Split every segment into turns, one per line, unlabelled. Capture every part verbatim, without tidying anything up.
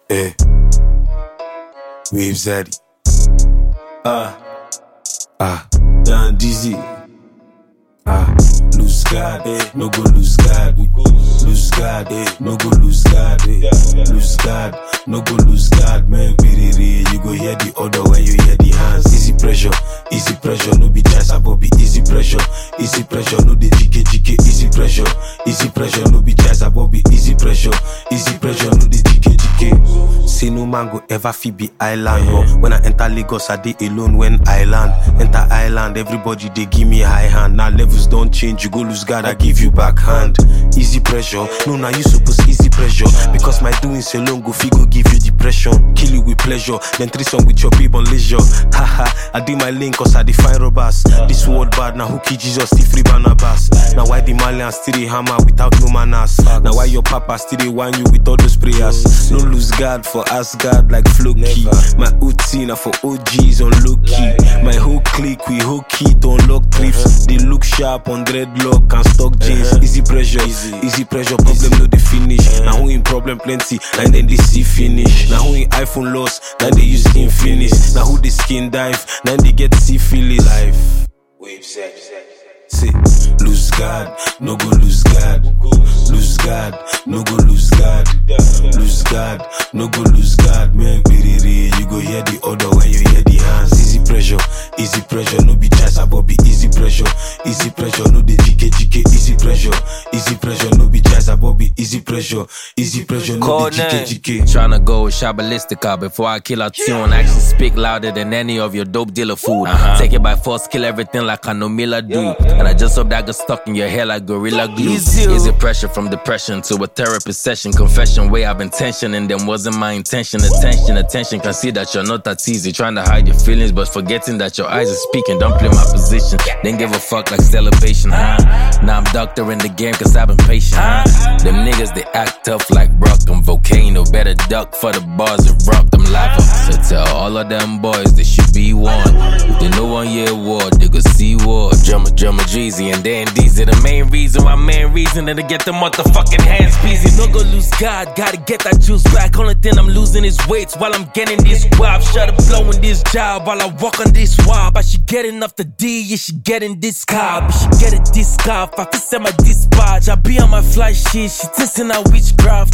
Eh. Wave Zaddy.
Ah.
Ah.
Dan Dizzy.
Ah.
Lose God, eh. No go lose God. Lose God, eh. No go lose God, eh. Lose God, no go lose God, man. Biriri, you go hear the order when you hear the hands. Easy pressure, easy pressure, no be chance about be easy pressure. Easy pressure, no the G K G K. Easy pressure, easy pressure, no be chance about be easy pressure. Easy pressure, no the G K G K. Say no man go ever fi be island. Yeah. When I enter Lagos, I dey alone when I land. Enter island, everybody they give me high hand. Now levels don't change, you go lose God, I give you backhand. Easy pressure, no now you suppose easy pressure. Because my doings alone go fi go give you depression. Kill you with pleasure, then threesome with your babe on leisure. Haha, I do my lane cause I define robbers. This world bad, now who kill Jesus, the free Barnabas. Now why the Malian still dey hammer without no manners? Now why your papa still dey whine you with all those prayers? No lose God for Asgard like Floki. My Uti na for O Gs on low key. My whole clique we whole key to unlock thrips. They look sharp on dreadlock and stock jeans. Easy pressure, easy pressure, problem no the finish. Now who in problem plenty, and then they see finish. Now who in iPhone loss, now they use Infinix. Now who the skin dive, now they get syphilis. Life, wave sex. See, lose God, no go lose God. Lose God, no go lose God. Lose God, no go lose God. Man, biriri, you go hear the order when you hear the hands. Easy pressure, easy pressure, no be chance about be easy pressure. Easy pressure, no the G K G K. Easy pressure, easy pressure, no be chance about be easy pressure. Easy pressure, no the G K G K.
Tryna go Shabalistica before I kill a tune. Actually speak louder than any of your dope dealer food. Uh-huh. Take it by force, kill everything like I know Miller do. And I just hope that gets stuck in your hair like Gorilla Glue. Easy, Easy pressure from depression to a therapy session. Confession way I've been tensioning, them wasn't my intention. Attention, attention, can see that you're not that easy. Trying to hide your feelings, but forgetting that your eyes are speaking. Don't play my position, then give a fuck like celebration, huh? Now I'm doctor in the game cause I've been patient, huh? Them niggas, they act tough like rock. I'm volcano, better duck for the bars of rock. Them lava. So tell all of them boys they should be warned. If they know one year war, they go see war. Drummer, drummer, Jeezy, and then these are the main reason why main reason to get the motherfucking hands busy. No go lose God, gotta get that juice back. Only thing I'm losing is weights while I'm getting this guap. Shut up blowing this job while I walk on this wab. I should get enough the D, you should get in this car. I should get a disc off, I can send my dispatch. I be on my fly shit, she testing out witchcraft.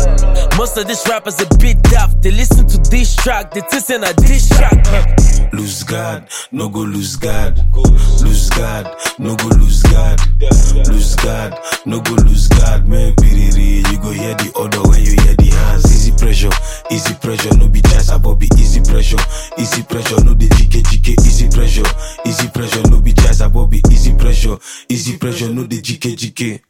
Most of these rappers a bit daft. They listen to this track, they testing a diss track.
Lose God, no go lose God. Lose God, no go lose God. Lose God, no go lose God. Man, biriri, you go hear the order when you hear the hands. Easy pressure, easy pressure, no be chance about be easy pressure. Easy pressure, no the G K G K. Easy pressure, easy pressure, no be chance about be easy pressure. Easy pressure, no the G K G K.